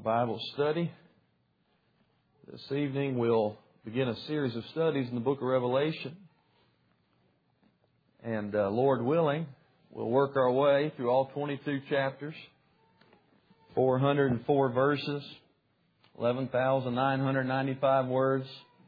Bible study. This evening we'll begin a series of studies in the book of Revelation. And Lord willing, we'll work our way through all 22 chapters, 404 verses, 11,995 words.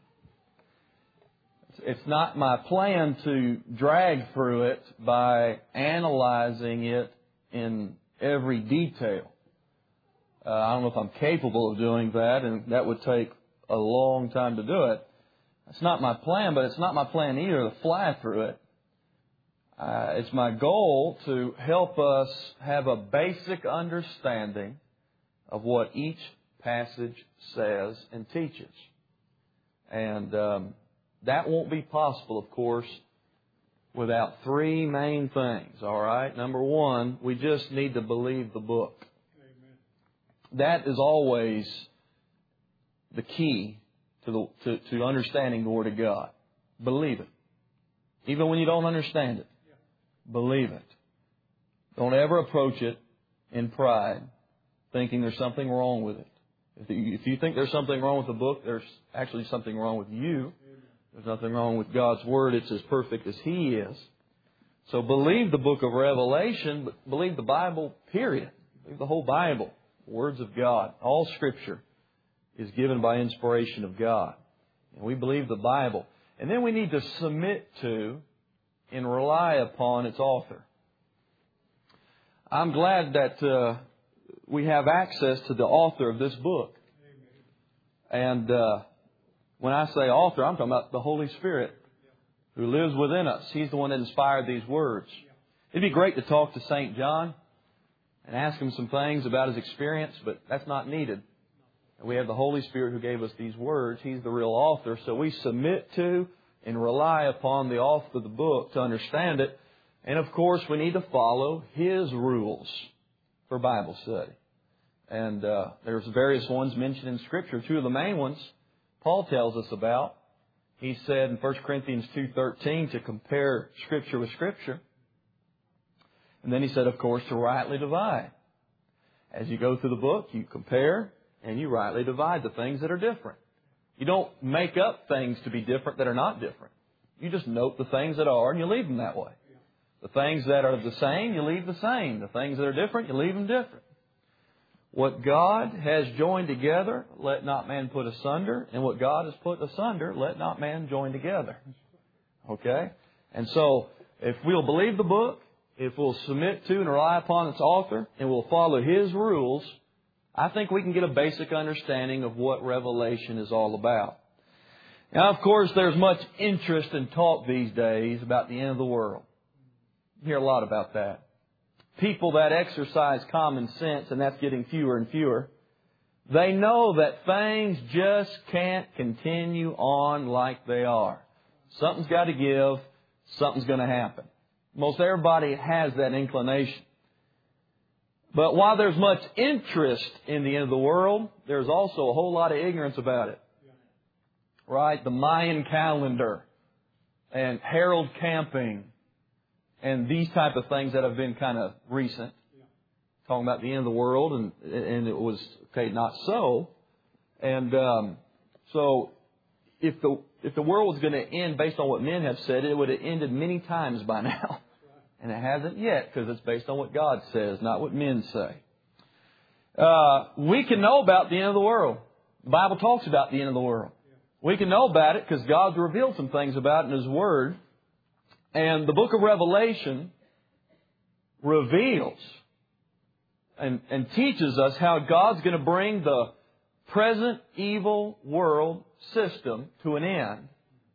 It's not my plan to drag through it by analyzing it in every detail. I don't know if I'm capable of doing that, and that would take a long time to do it. It's not my plan, but it's not my plan either to fly through it. It's my goal to help us have a basic understanding of what each passage says and teaches. And that won't be possible, of course, without three main things, all right? Number one, we just need to believe the book. Amen. That is always the key to understanding the Word of God. Believe it. Even when you don't understand it, believe it. Don't ever approach it in pride, thinking there's something wrong with it. If you think there's something wrong with the book, there's actually something wrong with you. There's nothing wrong with God's Word. It's as perfect as He is. So believe the book of Revelation, but believe the Bible, period. Believe the whole Bible, the words of God. All Scripture is given by inspiration of God. And we believe the Bible. And then we need to submit to and rely upon its author. I'm glad that we have access to the author of this book. And when I say author, I'm talking about the Holy Spirit who lives within us. He's the one that inspired these words. It'd be great to talk to St. John and ask him some things about his experience, but that's not needed. We have the Holy Spirit who gave us these words. He's the real author. So we submit to and rely upon the author of the book to understand it. And of course, we need to follow His rules for Bible study. And there's various ones mentioned in Scripture. Two of the main ones Paul tells us about. He said in 1 Corinthians 2:13 to compare Scripture with Scripture. And then he said, of course, to rightly divide. As you go through the book, you compare and you rightly divide the things that are different. You don't make up things to be different that are not different. You just note the things that are and you leave them that way. The things that are the same, you leave the same. The things that are different, you leave them different. What God has joined together, let not man put asunder. And what God has put asunder, let not man join together. Okay? And so, if we'll believe the book, if we'll submit to and rely upon its author, and we'll follow His rules, I think we can get a basic understanding of what Revelation is all about. Now, of course, there's much interest and talk these days about the end of the world. You hear a lot about that. People that exercise common sense, and that's getting fewer and fewer, they know that things just can't continue on like they are. Something's got to give. Something's going to happen. Most everybody has that inclination. But while there's much interest in the end of the world, there's also a whole lot of ignorance about it. Right? The Mayan calendar and Harold Camping and these type of things that have been kind of recent. Talking about the end of the world, and it was, okay, not so. And so if the world was going to end based on what men have said, it would have ended many times by now. And it hasn't yet, because it's based on what God says, not what men say. We can know about the end of the world. The Bible talks about the end of the world. We can know about it because God's revealed some things about it in His Word. And the book of Revelation reveals and teaches us how God's going to bring the present evil world system to an end.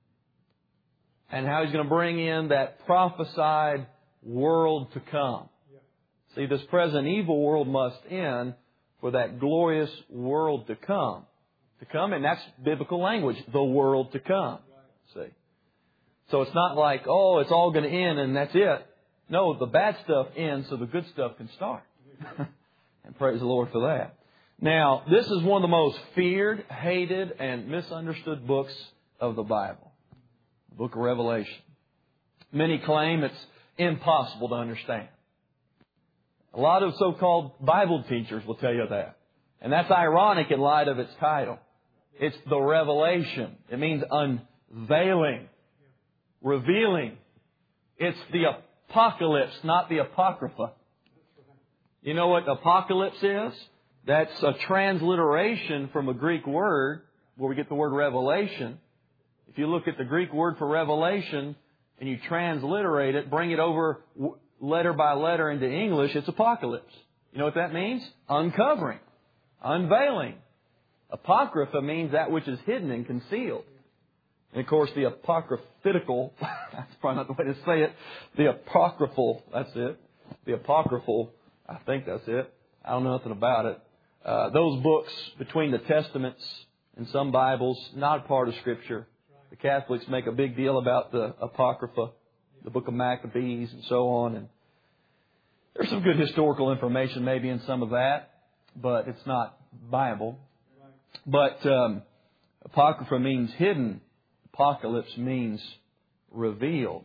And how He's going to bring in that prophesied world to come. See, this present evil world must end for that glorious world to come. To come, and that's biblical language, the world to come. See? So it's not like, oh, it's all going to end and that's it. No, the bad stuff ends so the good stuff can start. And praise the Lord for that. Now, this is one of the most feared, hated, and misunderstood books of the Bible. The book of Revelation. Many claim it's impossible to understand. A lot of so-called Bible teachers will tell you that. And that's ironic in light of its title. It's the revelation. It means unveiling, revealing. It's the apocalypse, not the apocrypha. You know what apocalypse is? That's a transliteration from a Greek word where we get the word revelation. If you look at the Greek word for revelation and you transliterate it, bring it over letter by letter into English, it's apocalypse. You know what that means? Uncovering, unveiling. Apocrypha means that which is hidden and concealed. And of course, the apocryphal, that's probably not the way to say it. The apocryphal, that's it. The apocryphal, I think that's it. I don't know nothing about it. Those books between the Testaments and some Bibles, not a part of Scripture. The Catholics make a big deal about the Apocrypha, the Book of Maccabees and so on. And there's some good historical information maybe in some of that, but it's not Bible. But Apocrypha means hidden. Apocalypse means revealed.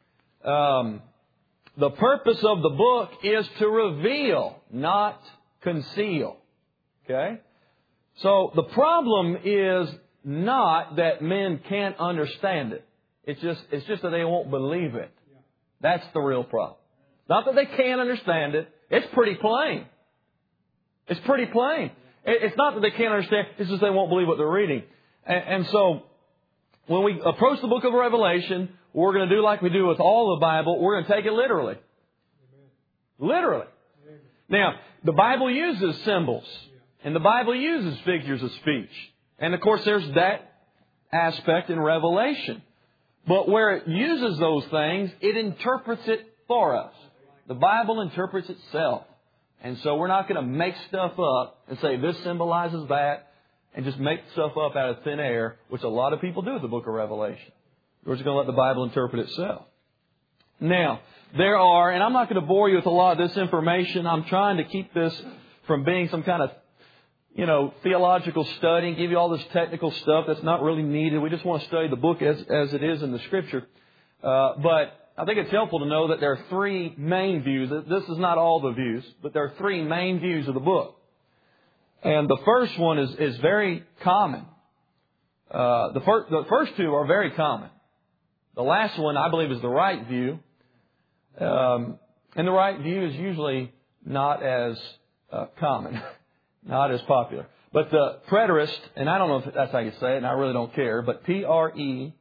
The purpose of the book is to reveal, not conceal. Okay? So the problem is not that men can't understand it. It's just that they won't believe it. That's the real problem. Not that they can't understand it. It's pretty plain. It's pretty plain. It's not that they can't understand. It's just they won't believe what they're reading. And so when we approach the book of Revelation, we're going to do like we do with all the Bible. We're going to take it literally. Literally. Now, the Bible uses symbols. And the Bible uses figures of speech. And of course, there's that aspect in Revelation. But where it uses those things, it interprets it for us. The Bible interprets itself. And so we're not going to make stuff up and say this symbolizes that and just make stuff up out of thin air, which a lot of people do with the book of Revelation. We're just going to let the Bible interpret itself. Now, there are, and I'm not going to bore you with a lot of this information. I'm trying to keep this from being some kind of theological study and give you all this technical stuff that's not really needed. We just want to study the book as it is in the Scripture. But I think it's helpful to know that there are three main views. This is not all the views, but there are three main views of the book. And the first one is very common. The first two are very common. The last one, I believe, is the right view. And the right view is usually not as common. Not as popular. But the preterist, and I don't know if that's how you say it, and I really don't care, but Preterist,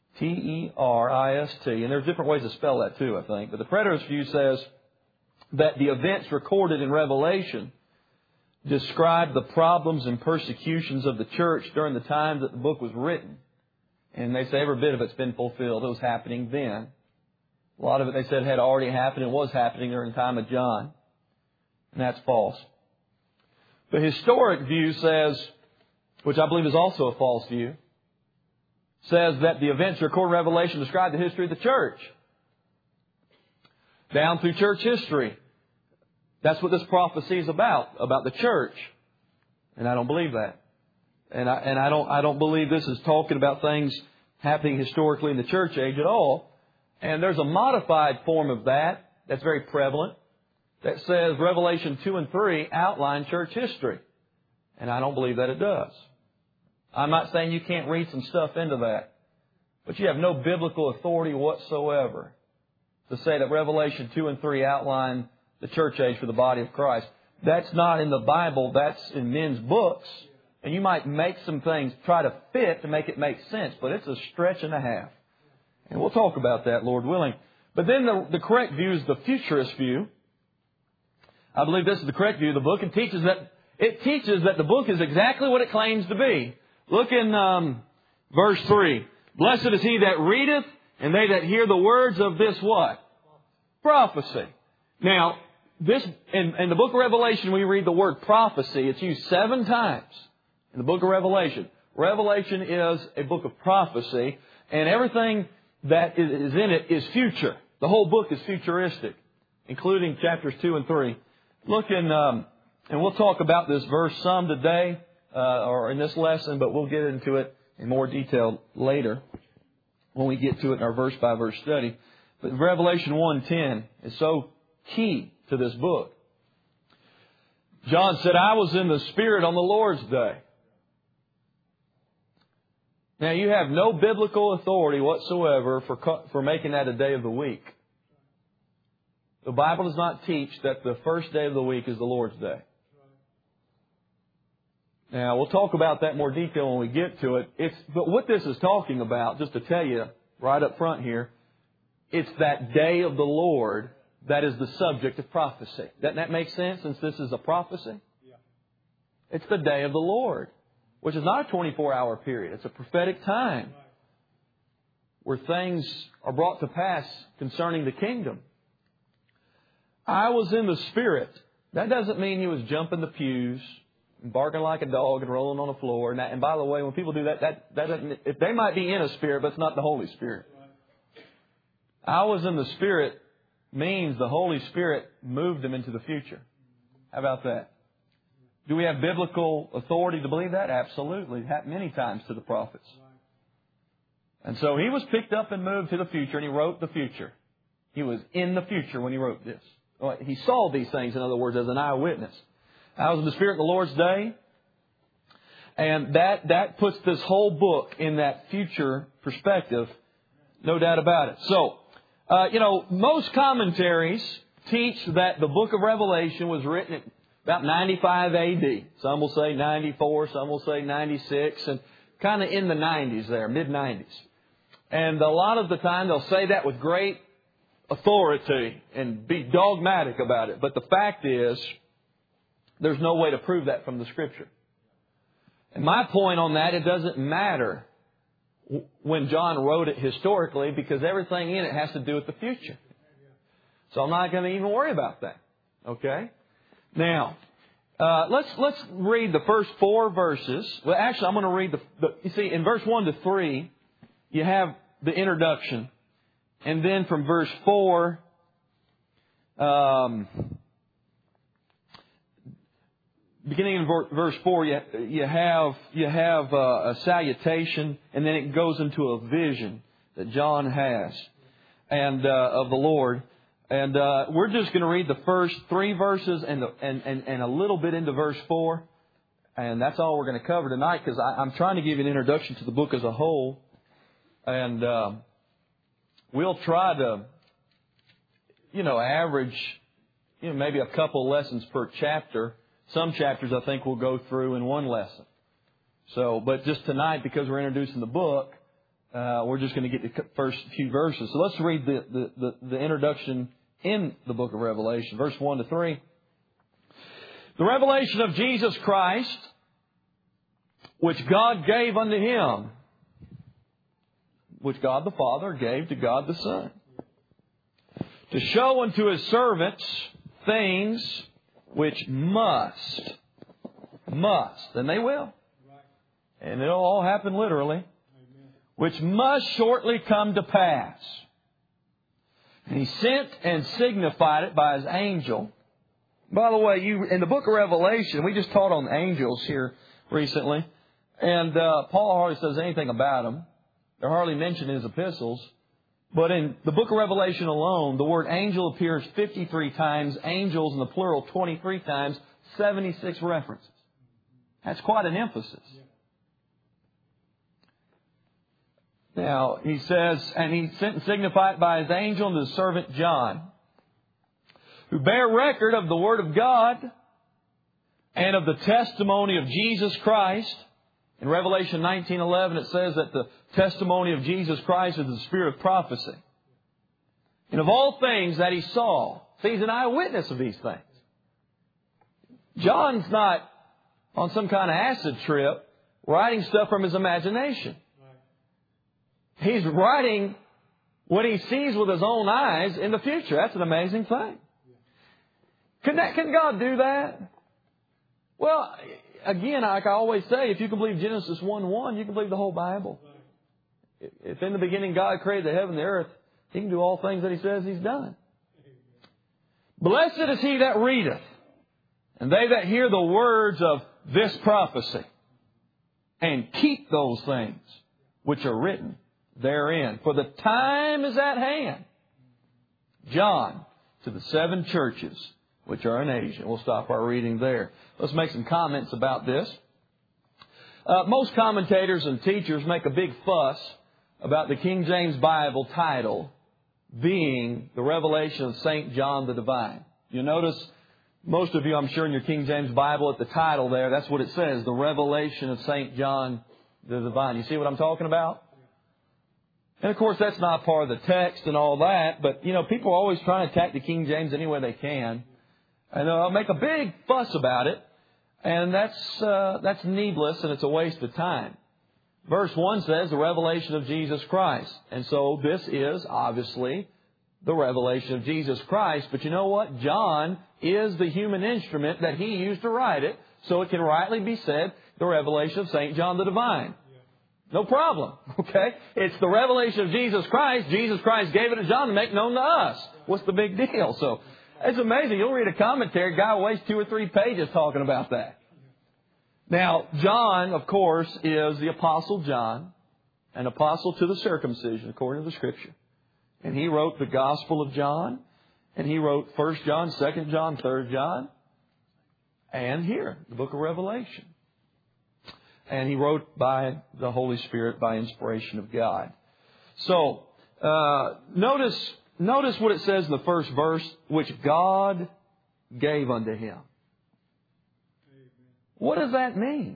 and there's different ways to spell that too, I think. But the preterist view says that the events recorded in Revelation describe the problems and persecutions of the church during the time that the book was written. And they say every bit of it's been fulfilled. It was happening then. A lot of it, they said, had already happened and was happening during the time of John. And that's false. The historic view says, which I believe is also a false view, says that the events recorded in Revelation describe the history of the church. Down through church history. That's what this prophecy is about the church. And I don't believe that. And I don't believe this is talking about things happening historically in the church age at all. And there's a modified form of that that's very prevalent, that says Revelation 2 and 3 outline church history. And I don't believe that it does. I'm not saying you can't read some stuff into that. But you have no biblical authority whatsoever to say that Revelation 2 and 3 outline the church age for the body of Christ. That's not in the Bible. That's in men's books. And you might make some things, try to fit to make it make sense. But it's a stretch and a half. And we'll talk about that, Lord willing. But then the correct view is the futurist view. I believe this is the correct view of the book. It teaches that the book is exactly what it claims to be. Look in verse 3. Blessed is he that readeth, and they that hear the words of this what? Prophecy. Now, this in the book of Revelation, we read the word prophecy. It's used 7 times in the book of Revelation. Revelation is a book of prophecy, and everything that is in it is future. The whole book is futuristic, including chapters 2 and 3. Look in, and we'll talk about this verse some today, or in this lesson, but we'll get into it in more detail later when we get to it in our verse-by-verse study. But Revelation 1:10 is so key to this book. John said, I was in the Spirit on the Lord's day. Now, you have no biblical authority whatsoever for making that a day of the week. The Bible does not teach that the first day of the week is the Lord's day. Now, we'll talk about that in more detail when we get to it. But what this is talking about, just to tell you right up front here, it's that day of the Lord that is the subject of prophecy. Doesn't that make sense, since this is a prophecy? Yeah. It's the day of the Lord, which is not a 24-hour period. It's a prophetic time where things are brought to pass concerning the kingdom. I was in the Spirit. That doesn't mean he was jumping the pews and barking like a dog and rolling on the floor. And by the way, when people do that doesn't, if they might be in a spirit, but it's not the Holy Spirit. I was in the Spirit means the Holy Spirit moved them into the future. How about that? Do we have biblical authority to believe that? Absolutely. It happened many times to the prophets. And so he was picked up and moved to the future, and he wrote the future. He was in the future when he wrote this. He saw these things, in other words, as an eyewitness. I was in the Spirit of the Lord's day. And that puts this whole book in that future perspective. No doubt about it. So, most commentaries teach that the book of Revelation was written at about 95 A.D. Some will say 94, some will say 96, and kind of in the 90s there, mid-90s. And a lot of the time they'll say that with great authority and be dogmatic about it. But the fact is, there's no way to prove that from the Scripture. And my point on that, it doesn't matter when John wrote it historically, because everything in it has to do with the future. So I'm not going to even worry about that. Okay? Now, let's read the first 4 verses. Well, actually, I'm going to read you see, in verse 1 to 3, you have the introduction. And then from verse 4, beginning in verse 4, you have a salutation, and then it goes into a vision that John has and of the Lord. And we're just going to read the first 3 verses and a little bit into verse 4, and that's all we're going to cover tonight, because I'm trying to give you an introduction to the book as a whole, and we'll try to, average, maybe a couple lessons per chapter. Some chapters I think we'll go through in one lesson. So, but just tonight, because we're introducing the book, we're just going to get the first few verses. So let's read the introduction in the book of Revelation, verse 1 to 3. The revelation of Jesus Christ, which God gave unto Him, which God the Father gave to God the Son, to show unto His servants things which must, and they will, and it'll all happen literally, which must shortly come to pass. And He sent and signified it by His angel. By the way, in the book of Revelation, we just taught on angels here recently, and Paul hardly says anything about them. They're hardly mentioned in his epistles. But in the book of Revelation alone, the word angel appears 53 times, angels in the plural 23 times, 76 references. That's quite an emphasis. Now, he says, and He sent and signified by His angel unto His servant John, who bear record of the Word of God and of the testimony of Jesus Christ. In Revelation 19:11, it says that the testimony of Jesus Christ is the spirit of prophecy. And of all things that he saw. See, he's an eyewitness of these things. John's not on some kind of acid trip writing stuff from his imagination. He's writing what he sees with his own eyes in the future. That's an amazing thing. Can God do that? Well, again, like I always say, if you can believe Genesis 1:1, you can believe the whole Bible. If in the beginning God created the heaven and the earth, He can do all things that He says He's done. Blessed is he that readeth, and they that hear the words of this prophecy, and keep those things which are written therein. For the time is at hand. John, to the 7 churches which are in Asia. We'll stop our reading there. Let's make some comments about this. Most commentators and teachers make a big fuss about the King James Bible title being the Revelation of St. John the Divine. You notice, most of you, I'm sure, in your King James Bible, at the title there, that's what it says, the Revelation of St. John the Divine. You see what I'm talking about? And of course, that's not part of the text and all that, but, people are always trying to attack the King James any way they can. And they'll make a big fuss about it, and that's needless, and it's a waste of time. Verse 1 says, the revelation of Jesus Christ. And so this is, obviously, the revelation of Jesus Christ. But you know what? John is the human instrument that he used to write it, so it can rightly be said, the revelation of St. John the Divine. No problem. Okay? It's the revelation of Jesus Christ. Jesus Christ gave it to John to make known to us. What's the big deal? So, it's amazing. You'll read a commentary, a guy wastes 2 or 3 pages talking about that. Now, John, of course, is the Apostle John, an apostle to the circumcision, according to the Scripture. And he wrote the Gospel of John, and he wrote 1 John, 2 John, 3 John, and here, the book of Revelation. And he wrote by the Holy Spirit, by inspiration of God. So, notice what it says in the first verse, which God gave unto him. What does that mean?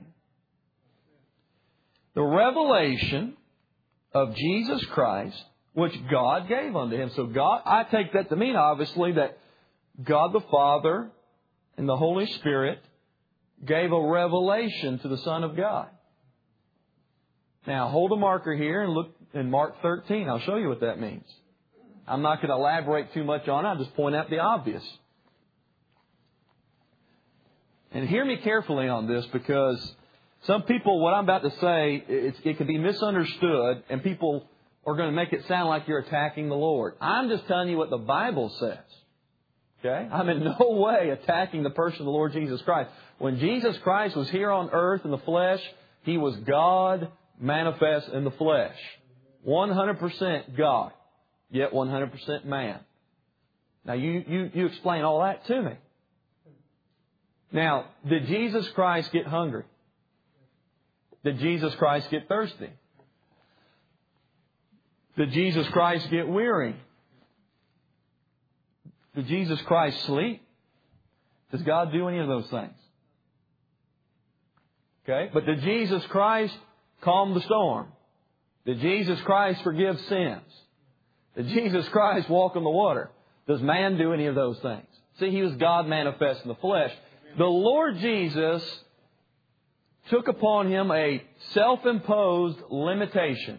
The revelation of Jesus Christ, which God gave unto him. So God, I take that to mean, obviously, that God the Father and the Holy Spirit gave a revelation to the Son of God. Now, hold a marker here and look in Mark 13. I'll show you what that means. I'm not going to elaborate too much on it. I'll just point out the obvious. And hear me carefully on this, because some people, what I'm about to say, it can be misunderstood, and people are going to make it sound like you're attacking the Lord. I'm just telling you what the Bible says. Okay? I'm in no way attacking the person of the Lord Jesus Christ. When Jesus Christ was here on earth in the flesh, He was God manifest in the flesh. 100% God, yet 100% man. Now, you explain all that to me. Now, did Jesus Christ get hungry? Did Jesus Christ get thirsty? Did Jesus Christ get weary? Did Jesus Christ sleep? Does God do any of those things? Okay, but did Jesus Christ calm the storm? Did Jesus Christ forgive sins? Did Jesus Christ walk on the water? Does man do any of those things? See, He was God manifest in the flesh. The Lord Jesus took upon Him a self-imposed limitation.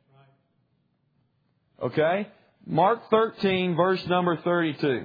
Okay? Mark 13, verse number 32.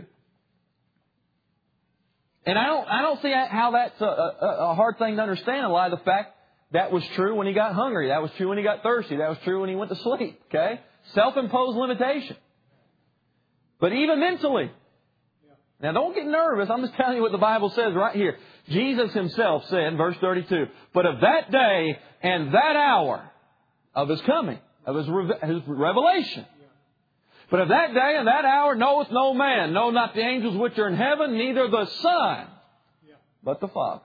And I don't see how that's a hard thing to understand in light of the fact that was true when He got hungry. That was true when He got thirsty. That was true when He went to sleep. Okay? Self-imposed limitation. But even mentally. Now don't get nervous. I'm just telling you what the Bible says right here. Jesus Himself said in verse 32, but of that day and that hour of His coming, of His revelation. But of that day and that hour knoweth no man, no, not the angels which are in heaven, neither the Son, but the Father.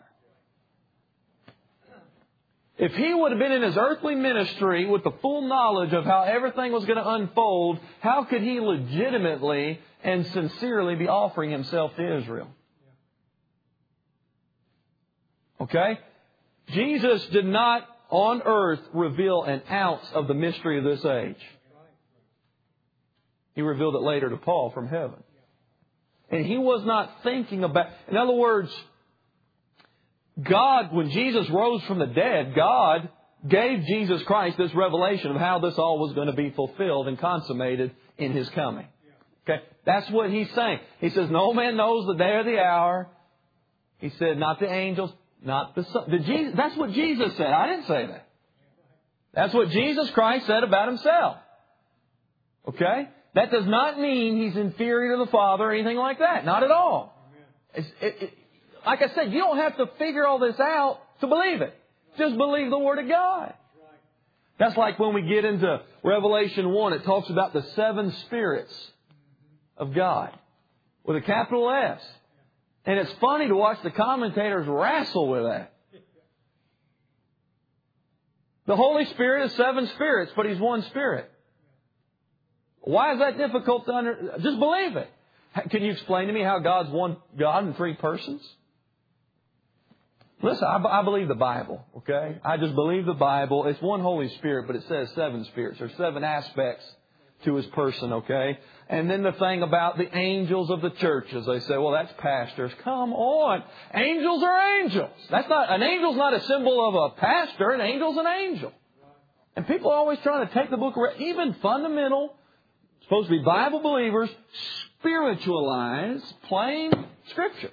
If He would have been in His earthly ministry with the full knowledge of how everything was going to unfold, how could He legitimately and sincerely be offering Himself to Israel? Okay? Jesus did not on earth reveal an ounce of the mystery of this age. He revealed it later to Paul from heaven. And He was not thinking about... In other words, God, when Jesus rose from the dead, God gave Jesus Christ this revelation of how this all was going to be fulfilled and consummated in His coming. Okay? That's what He's saying. He says, no man knows the day or the hour. He said, not the angels, not the Son. That's what Jesus said. I didn't say that. That's what Jesus Christ said about Himself. Okay? That does not mean He's inferior to the Father or anything like that. Not at all. Like I said, you don't have to figure all this out to believe it. Just believe the Word of God. That's like when we get into Revelation 1, it talks about the 7 spirits of God with a capital S. And it's funny to watch the commentators wrestle with that. The Holy Spirit is 7 spirits, but He's one Spirit. Why is that difficult to understand? Just believe it. Can you explain to me how God's one God in 3 persons? Listen, I believe the Bible, okay? I just believe the Bible. It's one Holy Spirit, but it says 7 spirits. There's 7 aspects to His person, okay? And then the thing about the angels of the churches, they say, well, that's pastors. Come on. Angels are angels. An angel's not a symbol of a pastor. An angel's an angel. And people are always trying to take the book, even fundamental, supposed to be Bible believers, spiritualize plain Scripture.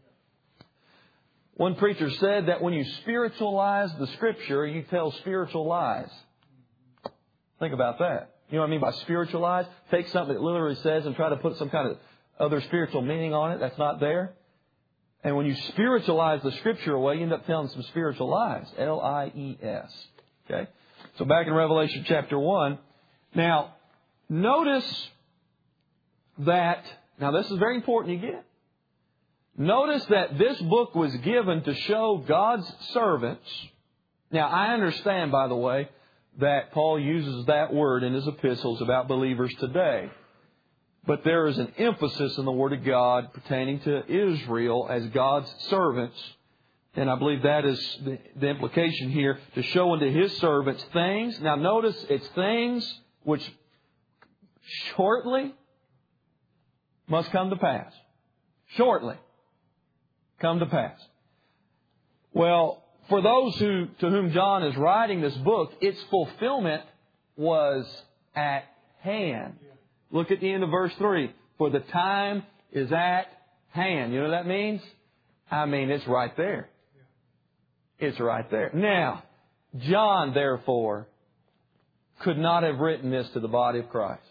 One preacher said that when you spiritualize the Scripture, you tell spiritual lies. Think about that. You know what I mean by spiritualize? Take something that literally says and try to put some kind of other spiritual meaning on it that's not there. And when you spiritualize the Scripture away, you end up telling some spiritual lies. L-I-E-S. Okay? So back in Revelation chapter 1. Now, notice that, now this is very important you get. Notice that this book was given to show God's servants. Now, I understand, by the way, that Paul uses that word in his epistles about believers today. But there is an emphasis in the Word of God pertaining to Israel as God's servants. And I believe that is the implication here, to show unto His servants things. Now notice it's things which shortly must come to pass. Shortly come to pass. Well, for those to whom John is writing this book, its fulfillment was at hand. Look at the end of verse 3. For the time is at hand. You know what that means? I mean, it's right there. It's right there. Now, John, therefore, could not have written this to the body of Christ.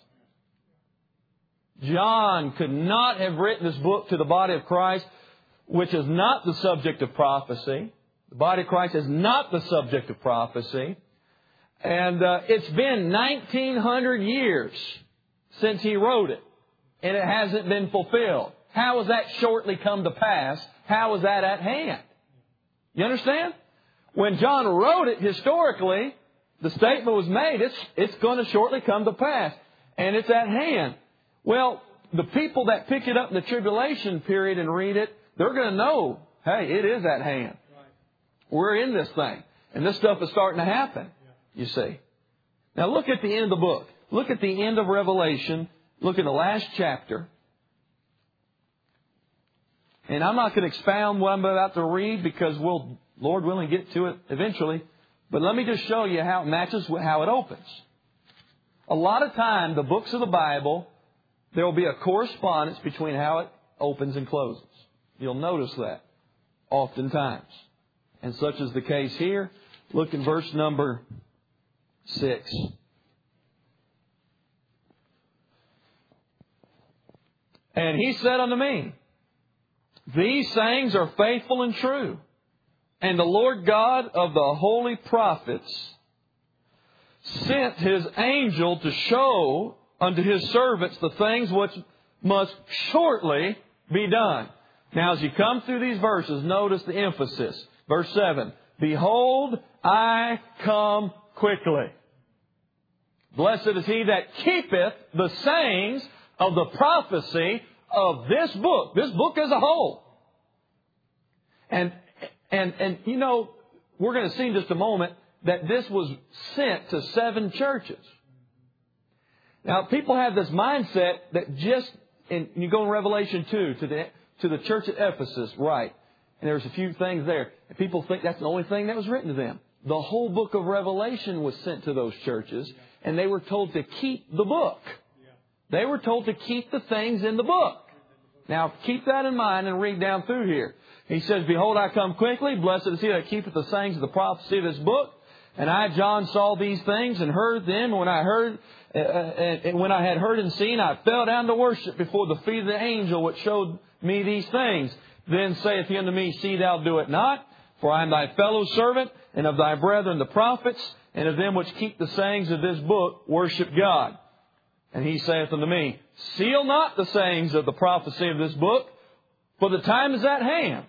John could not have written this book to the body of Christ, which is not the subject of prophecy. The body of Christ is not the subject of prophecy. And it's been 1900 years since he wrote it. And it hasn't been fulfilled. How has that shortly come to pass? How is that at hand? You understand? When John wrote it historically, the statement was made, it's going to shortly come to pass. And it's at hand. Well, the people that pick it up in the tribulation period and read it, they're going to know, hey, it is at hand. We're in this thing. And this stuff is starting to happen, you see. Now look at the end of the book. Look at the end of Revelation. Look at the last chapter. And I'm not going to expound what I'm about to read because we'll, Lord willing, get to it eventually. But let me just show you how it matches with how it opens. A lot of time, the books of the Bible, there will be a correspondence between how it opens and closes. You'll notice that oftentimes. And such is the case here. Look in verse number 6. And he said unto me, these sayings are faithful and true. And the Lord God of the holy prophets sent His angel to show unto His servants the things which must shortly be done. Now as you come through these verses, notice the emphasis. Verse 7, behold, I come quickly. Blessed is he that keepeth the sayings of the prophecy of this book as a whole. And you know, we're going to see in just a moment that this was sent to 7 churches. Now, people have this mindset that you go in Revelation 2 to the church at Ephesus, right? And there's a few things there. And people think that's the only thing that was written to them. The whole book of Revelation was sent to those churches, and they were told to keep the book. They were told to keep the things in the book. Now, keep that in mind and read down through here. He says, behold, I come quickly. Blessed is he that keepeth the sayings of the prophecy of this book. And I, John, saw these things and heard them. And when I had heard and seen, I fell down to worship before the feet of the angel which showed me these things. Then saith he unto me, see thou do it not, for I am thy fellow servant, and of thy brethren the prophets, and of them which keep the sayings of this book, worship God. And he saith unto me, seal not the sayings of the prophecy of this book, for the time is at hand.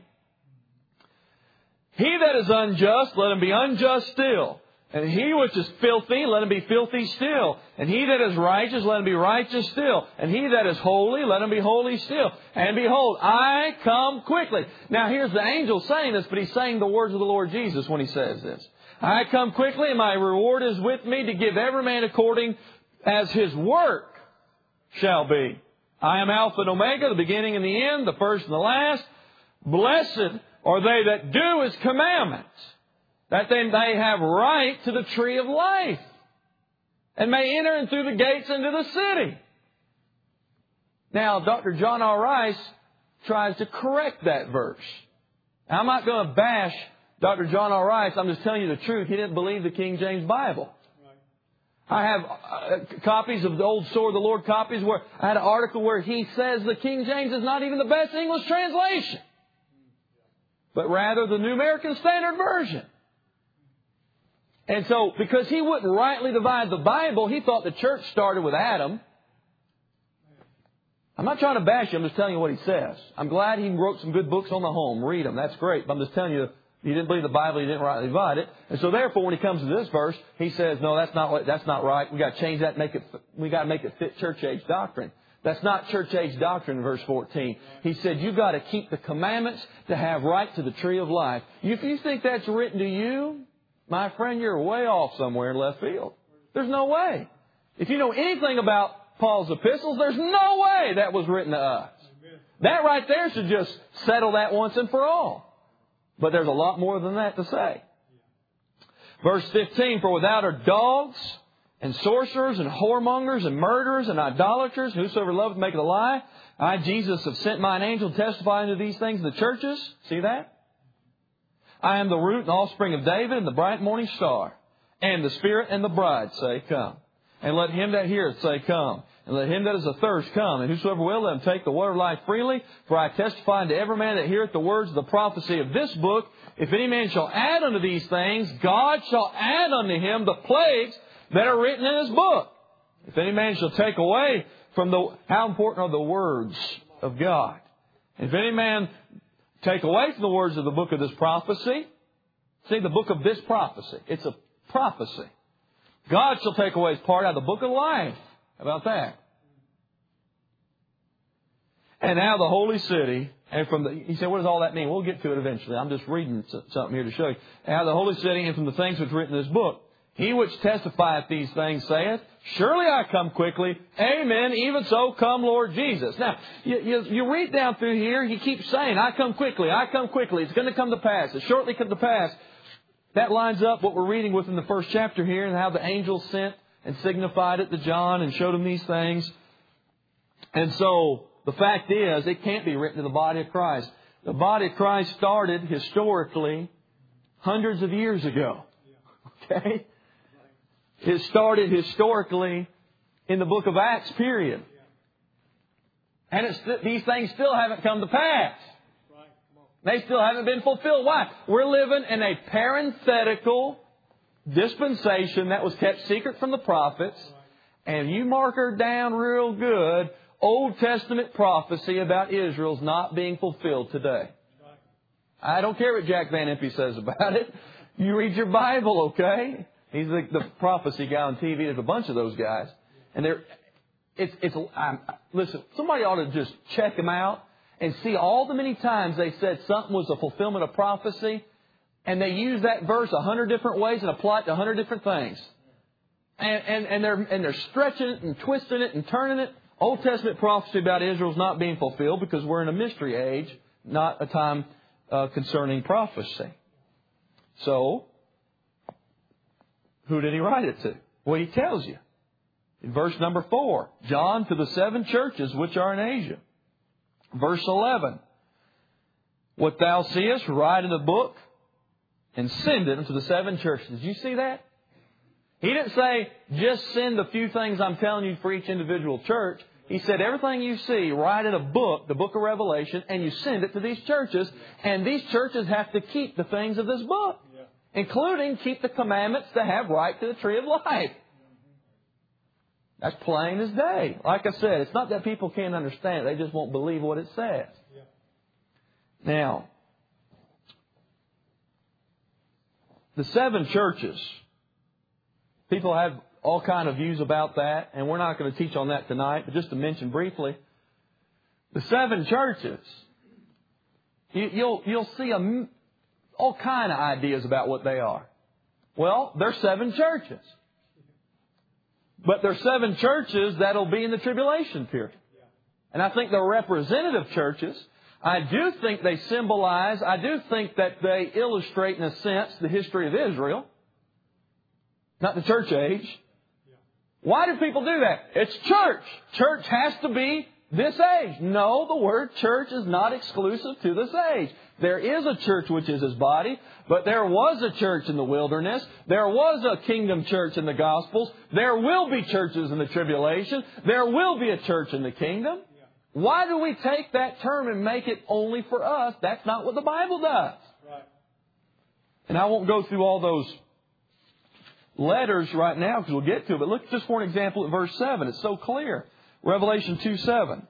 He that is unjust, let him be unjust still. And he which is filthy, let him be filthy still. And he that is righteous, let him be righteous still. And he that is holy, let him be holy still. And behold, I come quickly. Now here's the angel saying this, but he's saying the words of the Lord Jesus when he says this. I come quickly, and my reward is with me to give every man according as his work shall be. I am Alpha and Omega, the beginning and the end, the first and the last. Blessed are they that do his commandments, that they may have right to the tree of life, and may enter in through the gates into the city. Now, Dr. John R. Rice tries to correct that verse. I'm not going to bash Dr. John R. Rice. I'm just telling you the truth. He didn't believe the King James Bible. I have copies of the old Sword of the Lord copies where I had an article where he says the King James is not even the best English translation, but rather the New American Standard Version. And so, because he wouldn't rightly divide the Bible, he thought the church started with Adam. I'm not trying to bash him, I'm just telling you what he says. I'm glad he wrote some good books on the home. Read them, that's great. But I'm just telling you, he didn't believe the Bible, he didn't rightly divide it. And so therefore, when he comes to this verse, he says, no, that's not right. We got to change that, we got to make it fit church age doctrine. That's not church age doctrine in verse 14. He said, you've got to keep the commandments to have right to the tree of life. If you think that's written to you, my friend, you're way off somewhere in left field. There's no way. If you know anything about Paul's epistles, there's no way that was written to us. That right there should just settle that once and for all. But there's a lot more than that to say. Verse 15, for without are dogs and sorcerers and whoremongers and murderers and idolaters, whosoever loveth maketh a lie. I, Jesus, have sent mine angel to testify unto these things in the churches. See that? I am the root and offspring of David and the bright morning star. And the Spirit and the bride say, come. And let him that heareth say, come. And let him that is athirst come. And whosoever will, let him take the water of life freely. For I testify unto every man that heareth the words of the prophecy of this book. If any man shall add unto these things, God shall add unto him the plagues that are written in his book. If any man shall take away from how important are the words of God. If any man take away from the words of the book of this prophecy, see, the book of this prophecy, it's a prophecy. God shall take away his part out of the book of life. How about that? And now the holy city, and he said, what does all that mean? We'll get to it eventually. I'm just reading something here to show you. And now the holy city, and from the things which are written in this book. He which testifieth these things saith, surely I come quickly. Amen. Even so come Lord Jesus. Now, you read down through here, he keeps saying, I come quickly. I come quickly. It's going to come to pass. It shortly come to pass. That lines up what we're reading within the first chapter here and how the angel sent and signified it to John and showed him these things. And so the fact is, it can't be written to the body of Christ. The body of Christ started historically hundreds of years ago. Okay? It started historically in the book of Acts, period. And these things still haven't come to pass. They still haven't been fulfilled. Why? We're living in a parenthetical dispensation that was kept secret from the prophets. And you mark her down real good, Old Testament prophecy about Israel's not being fulfilled today. I don't care what Jack Van Impe says about it. You read your Bible, okay? He's the prophecy guy on TV. There's a bunch of those guys. And listen, somebody ought to just check them out and see all the many times they said something was a fulfillment of prophecy. And they use that verse 100 different ways and apply it to 100 different things. And they're stretching it and twisting it and turning it. Old Testament prophecy about Israel's not being fulfilled because we're in a mystery age, not a time concerning prophecy. So, who did he write it to? Well, he tells you. In verse number 4, John to the 7 churches which are in Asia. Verse 11, what thou seest, write in a book and send it unto the 7 churches. Did you see that? He didn't say, just send a few things I'm telling you for each individual church. He said, everything you see, write in a book, the book of Revelation, and you send it to these churches. And these churches have to keep the things of this book, including keep the commandments to have right to the tree of life. That's plain as day. Like I said, it's not that people can't understand it. They just won't believe what it says. Now, the 7 churches, people have all kind of views about that, and we're not going to teach on that tonight, but just to mention briefly, the 7 churches, you'll see all kind of ideas about what they are. Well, they're 7 churches. But they're 7 churches that'll be in the tribulation period. And I think they're representative churches. I do think they symbolize, I do think that they illustrate in a sense the history of Israel. Not the church age. Why do people do that? It's church. Church has to be this age. No, the word church is not exclusive to this age. There is a church which is His body, but there was a church in the wilderness. There was a kingdom church in the Gospels. There will be churches in the tribulation. There will be a church in the kingdom. Why do we take that term and make it only for us? That's not what the Bible does. Right. And I won't go through all those letters right now because we'll get to it. But look just for an example at verse 7. It's so clear. Revelation 2:7.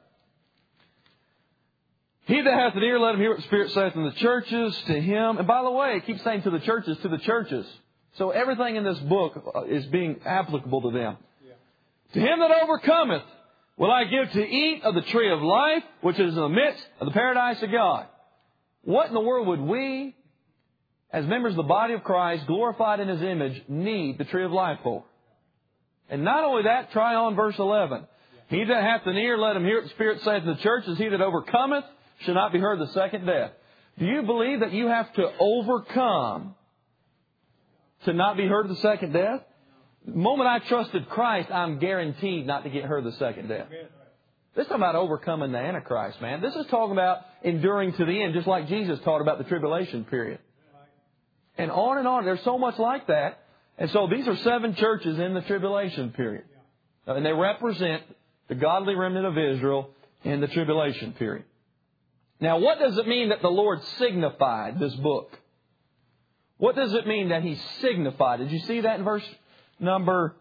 He that hath an ear, let him hear what the Spirit saith in the churches to him. And by the way, it keeps saying to the churches, to the churches. So everything in this book is being applicable to them. Yeah. To him that overcometh will I give to eat of the tree of life, which is in the midst of the paradise of God. What in the world would we, as members of the body of Christ, glorified in His image, need the tree of life for? And not only that, try on verse 11. He that hath an ear, let him hear what the Spirit saith in the churches. He that overcometh shall not be heard the second death. Do you believe that you have to overcome to not be heard of the second death? The moment I trusted Christ, I'm guaranteed not to get heard the second death. This is talking about overcoming the Antichrist, man. This is talking about enduring to the end, just like Jesus taught about the tribulation period. And on and on. There's so much like that. And so these are 7 churches in the tribulation period. And they represent the godly remnant of Israel in the tribulation period. Now, what does it mean that the Lord signified this book? What does it mean that He signified? Did you see that in verse number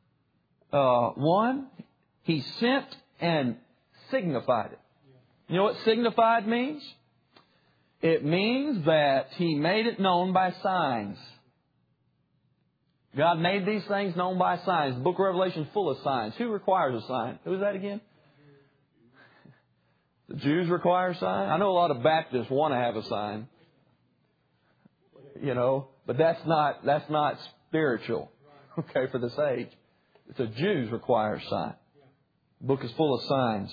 1? He sent and signified it. You know what signified means? It means that He made it known by signs. God made these things known by signs. The book of Revelation is full of signs. Who requires a sign? Who is that again? The Jews require a sign. I know a lot of Baptists want to have a sign. You know, but that's not spiritual. Okay, for this age. It's the Jews require a sign. The book is full of signs.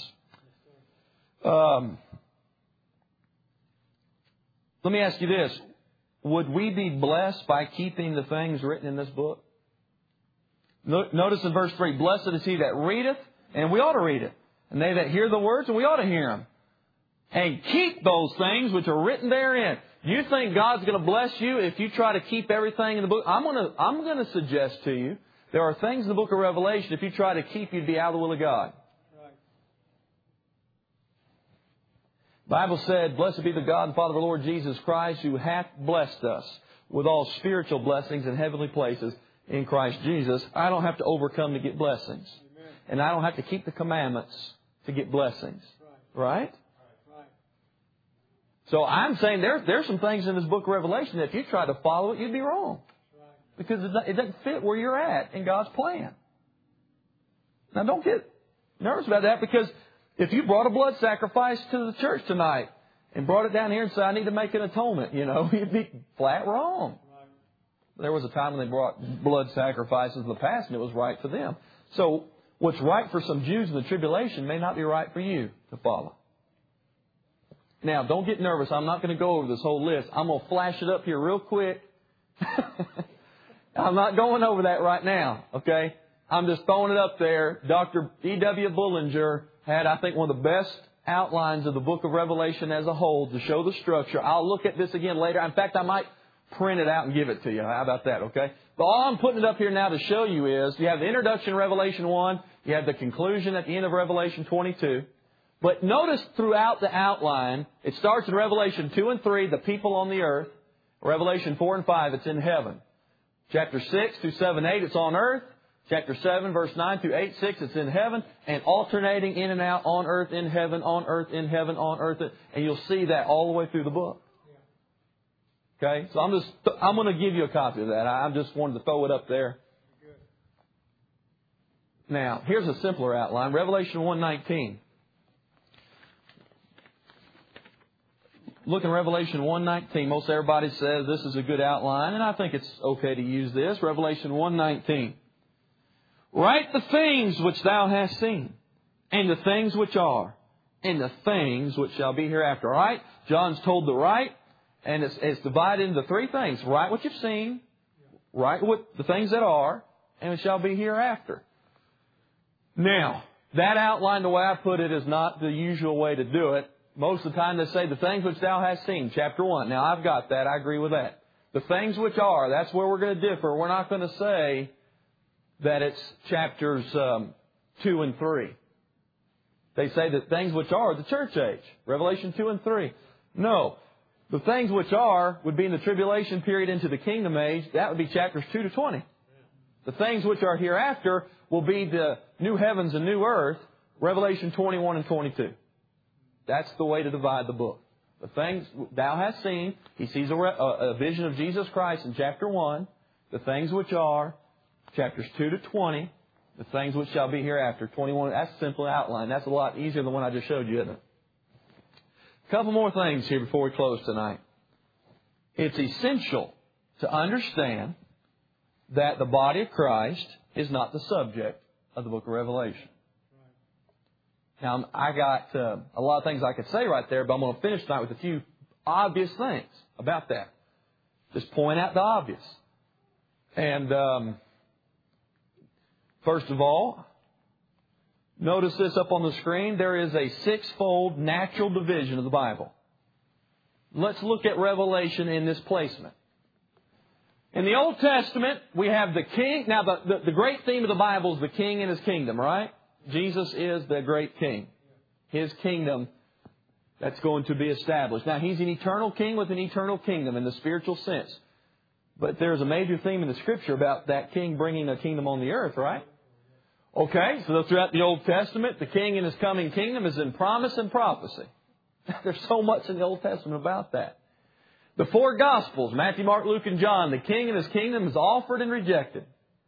Let me ask you this. Would we be blessed by keeping the things written in this book? Notice in verse 3, blessed is he that readeth, and we ought to read it. And they that hear the words, and we ought to hear them. And keep those things which are written therein. You think God's going to bless you if you try to keep everything in the book? I'm going to suggest to you, there are things in the book of Revelation, if you try to keep, you'd be out of the will of God. The Bible said, blessed be the God and Father of our Lord Jesus Christ, who hath blessed us with all spiritual blessings in heavenly places in Christ Jesus. I don't have to overcome to get blessings. Amen. And I don't have to keep the commandments to get blessings. Right? So I'm saying there's some things in this book of Revelation that if you try to follow it, you'd be wrong. Because it doesn't fit where you're at in God's plan. Now don't get nervous about that, because if you brought a blood sacrifice to the church tonight and brought it down here and said, I need to make an atonement, you'd be flat wrong. There was a time when they brought blood sacrifices in the past and it was right for them. So what's right for some Jews in the tribulation may not be right for you to follow. Now, don't get nervous. I'm not going to go over this whole list. I'm going to flash it up here real quick. I'm not going over that right now, okay? I'm just throwing it up there. Dr. E.W. Bullinger had, I think, one of the best outlines of the book of Revelation as a whole to show the structure. I'll look at this again later. In fact, I might print it out and give it to you. How about that, okay? But all I'm putting it up here now to show you is you have the introduction in Revelation 1. You have the conclusion at the end of Revelation 22. But notice throughout the outline, it starts in Revelation 2 and 3, the people on the earth. Revelation 4 and 5, it's in heaven. Chapter 6 through 7, 8, it's on earth. Chapter 7, verse 9 through 8, 6, it's in heaven and alternating in and out, on earth, in heaven, on earth, in heaven, on earth. And you'll see that all the way through the book. Okay? So I'm going to give you a copy of that. I just wanted to throw it up there. Now, here's a simpler outline. Revelation 1:19. Look in Revelation 1:19. Most everybody says this is a good outline, and I think it's okay to use this. Revelation 1:19. Write the things which thou hast seen, and the things which are, and the things which shall be hereafter. All right? John's told to write, and it's divided into three things. Write what you've seen, write what the things that are, and it shall be hereafter. Now, that outline, the way I put it, is not the usual way to do it. Most of the time they say, the things which thou hast seen, chapter 1. Now, I've got that. I agree with that. The things which are, that's where we're going to differ. We're not going to say that it's chapters 2 and 3. They say that things which are the church age. Revelation 2 and 3. No. The things which are would be in the tribulation period into the kingdom age. That would be chapters 2 to 20. The things which are hereafter will be the new heavens and new earth, Revelation 21 and 22. That's the way to divide the book. The things thou hast seen, he sees a vision of Jesus Christ in chapter 1. The things which are, chapters 2 to 20. The things which shall be hereafter, 21. That's a simple outline. That's a lot easier than the one I just showed you, isn't it? A couple more things here before we close tonight. It's essential to understand that the body of Christ is not the subject of the book of Revelation. Now, I got a lot of things I could say right there, but I'm going to finish tonight with a few obvious things about that. Just point out the obvious. And first of all, notice this up on the screen. There is a sixfold natural division of the Bible. Let's look at Revelation in this placement. In the Old Testament, we have the king. Now, the great theme of the Bible is the king and his kingdom, right? Jesus is the great king. His kingdom that's going to be established. Now, he's an eternal king with an eternal kingdom in the spiritual sense. But there's a major theme in the Scripture about that king bringing a kingdom on the earth, right? Okay, so throughout the Old Testament, the king and his coming kingdom is in promise and prophecy. There's so much in the Old Testament about that. The four Gospels, Matthew, Mark, Luke, and John, the king and his kingdom is offered and rejected.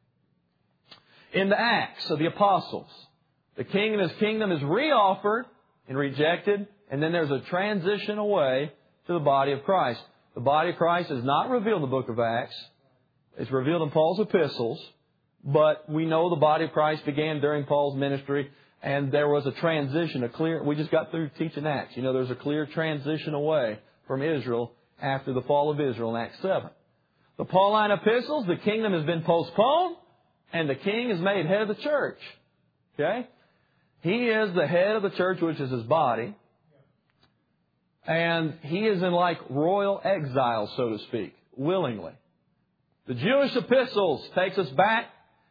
In the Acts of the Apostles, the king and his kingdom is re-offered and rejected, and then there's a transition away to the body of Christ. The body of Christ is not revealed in the book of Acts. It's revealed in Paul's epistles, but we know the body of Christ began during Paul's ministry, and there was a transition, we just got through teaching Acts. You know, there's a clear transition away from Israel after the fall of Israel in Acts 7. The Pauline epistles, the kingdom has been postponed, and the king is made head of the church. Okay? He is the head of the church, which is his body. And he is in like royal exile, so to speak, willingly. The Jewish epistles takes us back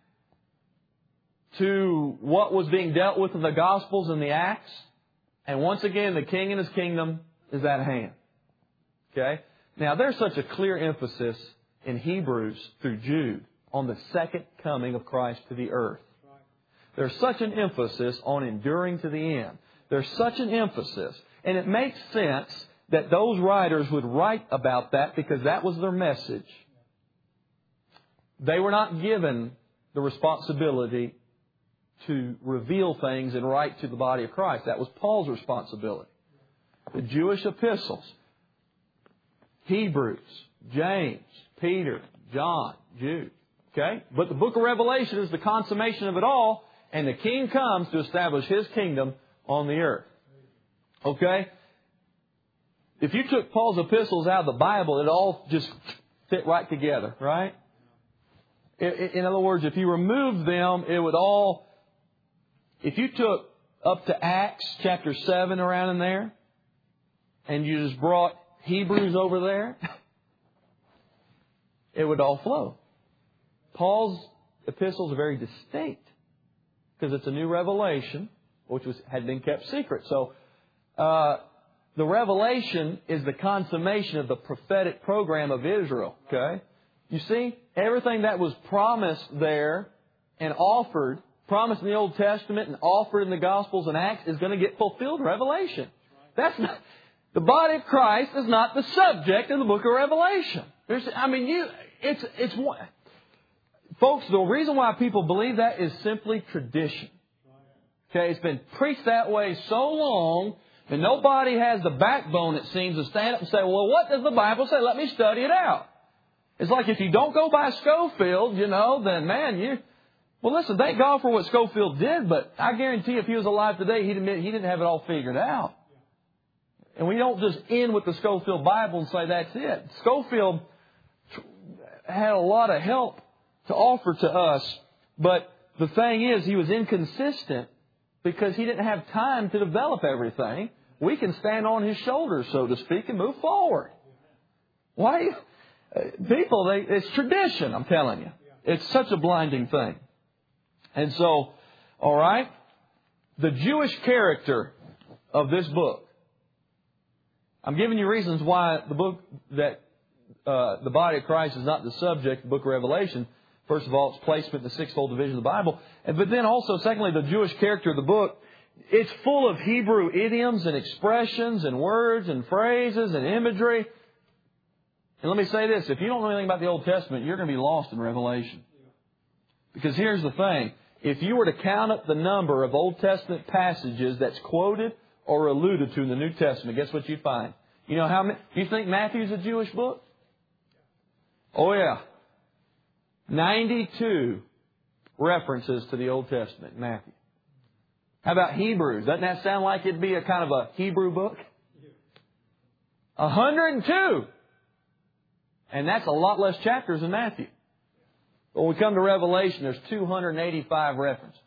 to what was being dealt with in the Gospels and the Acts. And once again, the king and his kingdom is at hand. Okay? Now, there's such a clear emphasis in Hebrews through Jude on the second coming of Christ to the earth. There's such an emphasis on enduring to the end. There's such an emphasis. And it makes sense that those writers would write about that because that was their message. They were not given the responsibility to reveal things and write to the body of Christ. That was Paul's responsibility. The Jewish epistles, Hebrews, James, Peter, John, Jude. Okay? But the book of Revelation is the consummation of it all, and the king comes to establish his kingdom on the earth. Okay? If you took Paul's epistles out of the Bible, it all just fit right together, right? In other words, if you removed them, it would all... If you took up to Acts chapter 7 around in there, and you just brought Hebrews over there, it would all flow. Paul's epistles are very distinct because it's a new revelation, which had been kept secret. So, the revelation is the consummation of the prophetic program of Israel. Okay? You see, everything that was promised there and offered, promised in the Old Testament and offered in the Gospels and Acts, is going to get fulfilled in Revelation. That's not, the body of Christ is not the subject of the book of Revelation. Folks, the reason why people believe that is simply tradition. Okay, it's been preached that way so long, and nobody has the backbone, it seems, to stand up and say, well, what does the Bible say? Let me study it out. It's like if you don't go by Scofield, then man, well, listen, thank God for what Scofield did, but I guarantee if he was alive today, he'd admit he didn't have it all figured out. And we don't just end with the Scofield Bible and say that's it. Scofield had a lot of help to offer to us, but the thing is, he was inconsistent because he didn't have time to develop everything. We can stand on his shoulders, so to speak, and move forward. Why? People, it's tradition, I'm telling you. It's such a blinding thing. And so, all right, the Jewish character of this book. I'm giving you reasons why the book that the body of Christ is not the subject of the book of Revelation. First of all, its placement in the sixfold division of the Bible. But then also, secondly, the Jewish character of the book. It's full of Hebrew idioms and expressions and words and phrases and imagery. And let me say this. If you don't know anything about the Old Testament, you're going to be lost in Revelation. Because here's the thing. If you were to count up the number of Old Testament passages that's quoted or alluded to in the New Testament, guess what you'd find? You know how many? Do you think Matthew's a Jewish book? Oh, yeah. 92 references to the Old Testament in Matthew. How about Hebrews? Doesn't that sound like it'd be a kind of a Hebrew book? 102. And that's a lot less chapters than Matthew. But when we come to Revelation, there's 285 references.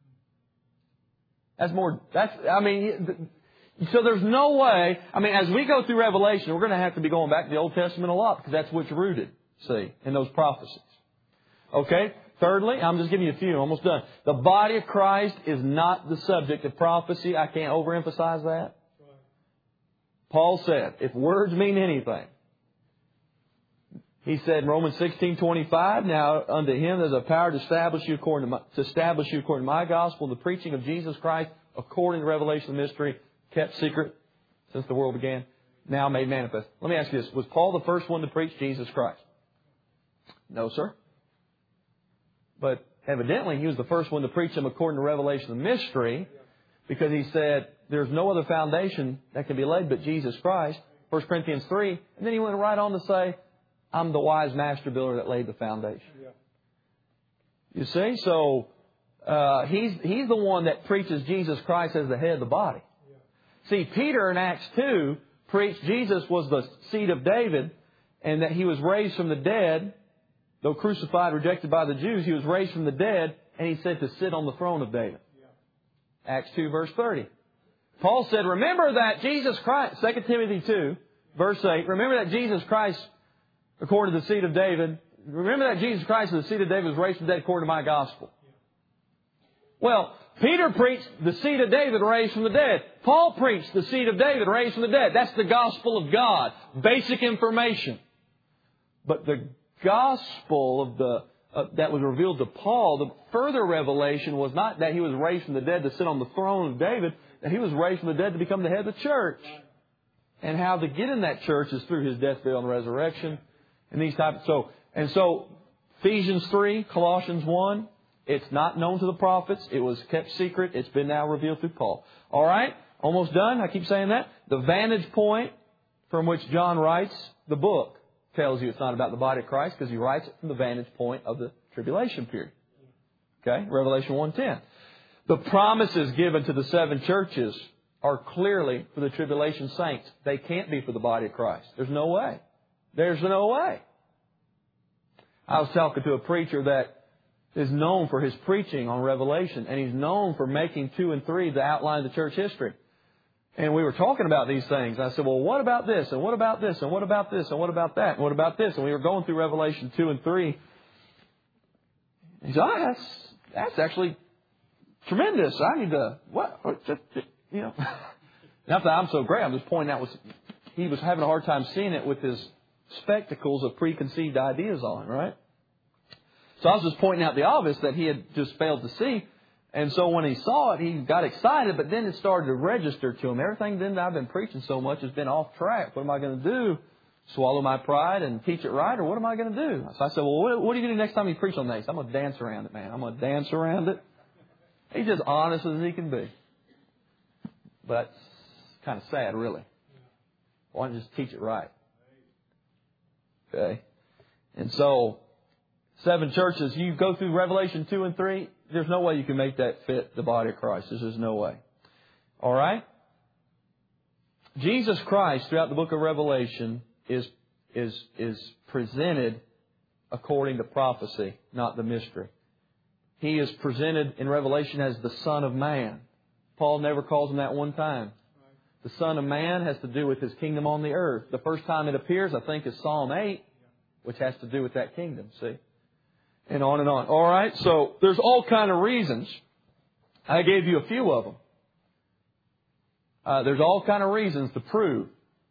So there's no way, as we go through Revelation, we're going to have to be going back to the Old Testament a lot because that's what's rooted, in those prophecies. Okay? Thirdly, I'm just giving you a few. I'm almost done. The body of Christ is not the subject of prophecy. I can't overemphasize that. Paul said, if words mean anything, he said in Romans 16:25, now unto him there's a power to establish you according to my gospel, the preaching of Jesus Christ, according to the revelation of the mystery, kept secret since the world began, now made manifest. Let me ask you this. Was Paul the first one to preach Jesus Christ? No, sir. But evidently he was the first one to preach him according to the revelation of the mystery, because he said there's no other foundation that can be laid but Jesus Christ, 1 Corinthians 3. And then he went right on to say, I'm the wise master builder that laid the foundation. You see? So he's the one that preaches Jesus Christ as the head of the body. See, Peter in Acts 2 preached Jesus was the seed of David and that he was raised from the dead. Though crucified, rejected by the Jews, he was raised from the dead, and he said to sit on the throne of David. Acts 2, verse 30. Paul said, remember that Jesus Christ, 2 Timothy 2, verse 8, remember that Jesus Christ, according to the seed of David, remember that Jesus Christ, the seed of David, was raised from the dead according to my gospel. Well, Peter preached the seed of David raised from the dead. Paul preached the seed of David raised from the dead. That's the gospel of God. Basic information. But the gospel of that was revealed to Paul, the further revelation was not that he was raised from the dead to sit on the throne of David, that he was raised from the dead to become the head of the church. And how to get in that church is through his death, burial, and resurrection. And these types. So Ephesians 3, Colossians 1, it's not known to the prophets. It was kept secret. It's been now revealed through Paul. All right, almost done. I keep saying that. The vantage point from which John writes the book tells you it's not about the body of Christ, because he writes it from the vantage point of the tribulation period. Okay, Revelation 1:10. The promises given to the seven churches are clearly for the tribulation saints. They can't be for the body of Christ. There's no way. There's no way. I was talking to a preacher that is known for his preaching on Revelation, and he's known for making 2 and 3 the outline of the church history. And we were talking about these things. I said, well, what about this? And what about this? And what about this? And what about that? And what about this? And we were going through Revelation 2 and 3. He said, that's actually tremendous. I need to, Not that I'm so great. I'm just pointing out he was having a hard time seeing it with his spectacles of preconceived ideas on, right? So I was just pointing out the obvious that he had just failed to see. And so when he saw it, he got excited, but then it started to register to him. Everything then that I've been preaching so much has been off track. What am I going to do? Swallow my pride and teach it right, or what am I going to do? So I said, well, what are you going to do next time you preach on this? I'm going to dance around it, man. I'm going to dance around it. He's just honest as he can be. But it's kind of sad, really. Why don't you just teach it right? Okay. And so, 7 churches, you go through Revelation 2 and 3, there's no way you can make that fit the body of Christ. There's just no way. All right? Jesus Christ, throughout the book of Revelation, is presented according to prophecy, not the mystery. He is presented in Revelation as the Son of Man. Paul never calls him that one time. The Son of Man has to do with His kingdom on the earth. The first time it appears, I think, is Psalm 8, which has to do with that kingdom, see? And on and on. All right, so there's all kind of reasons. I gave you a few of them. There's all kind of reasons to prove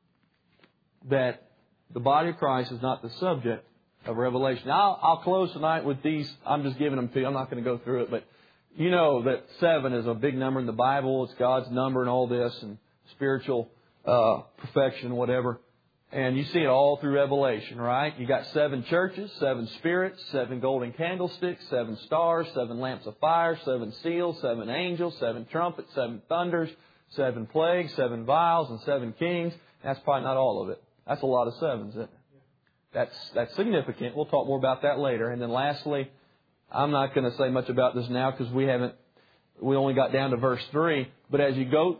that the body of Christ is not the subject of Revelation. Now, I'll close tonight with these. I'm just giving them to you. I'm not going to go through it. But you know that 7 is a big number in the Bible. It's God's number and all this and spiritual perfection, whatever. And you see it all through Revelation, right? You got 7 churches, 7 spirits, 7 golden candlesticks, 7 stars, 7 lamps of fire, 7 seals, 7 angels, 7 trumpets, 7 thunders, 7 plagues, 7 vials, and 7 kings. That's probably not all of it. That's a lot of 7s, isn't it? That's significant. We'll talk more about that later. And then lastly, I'm not going to say much about this now because we only got down to verse 3. But as you go,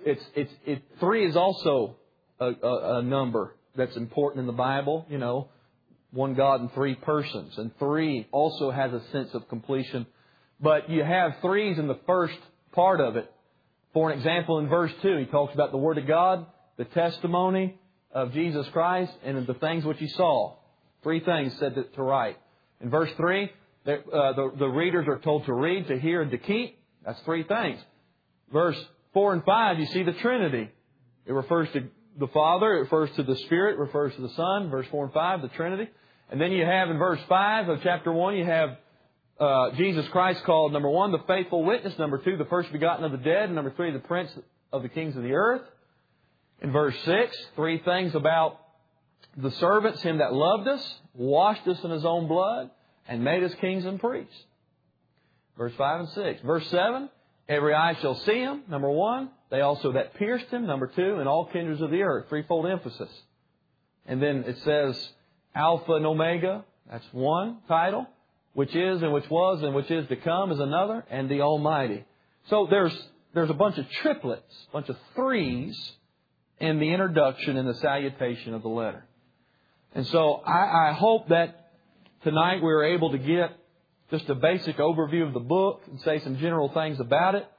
3 is also a number that's important in the Bible. You know, 1 God and 3 persons. And 3 also has a sense of completion. But you have 3s in the first part of it. For an example, in verse 2, he talks about the Word of God, the testimony of Jesus Christ, and the things which He saw. 3 things said to write. In verse 3, the readers are told to read, to hear, and to keep. That's 3 things. Verse 4 and 5, you see the Trinity. It refers to the Father, it refers to the Spirit, it refers to the Son. Verse 4 and 5, the Trinity. And then you have in verse 5 of chapter 1, you have Jesus Christ called, number 1, the faithful witness, number 2, the first begotten of the dead, and number 3, the prince of the kings of the earth. In verse 6, 3 things about the servants, Him that loved us, washed us in His own blood, and made us kings and priests. Verse 5 and 6. Verse 7, every eye shall see Him, number 1. They also that pierced Him, number 2, and all kindreds of the earth. 3-fold emphasis. And then it says Alpha and Omega, that's 1 title. Which is and which was and which is to come is another, and the Almighty. So there's a bunch of triplets, a bunch of 3s in the introduction and the salutation of the letter. And so I hope that tonight we were able to get just a basic overview of the book and say some general things about it.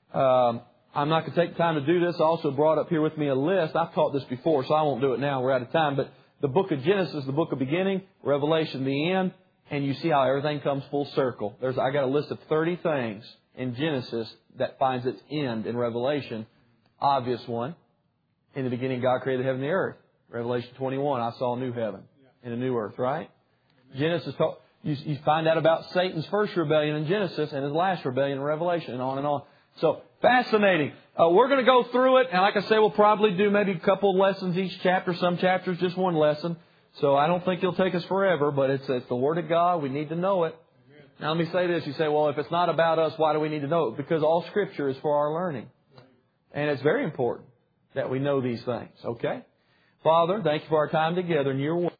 I'm not going to take the time to do this. I also brought up here with me a list. I've taught this before, so I won't do it now. We're out of time. But the book of Genesis, the book of beginning, Revelation, the end. And you see how everything comes full circle. I got a list of 30 things in Genesis that finds its end in Revelation. Obvious one. In the beginning, God created the heaven and the earth. Revelation 21, I saw a new heaven and a new earth, right? Genesis, you find out about Satan's first rebellion in Genesis and his last rebellion in Revelation, and on and on. So, fascinating. We're going to go through it, and like I say, we'll probably do maybe a couple of lessons each chapter. Some chapters, just 1 lesson. So I don't think it'll take us forever, but it's the Word of God. We need to know it. Now let me say this. You say, well, if it's not about us, why do we need to know it? Because all Scripture is for our learning. And it's very important that we know these things. Okay? Father, thank you for our time together in your Word.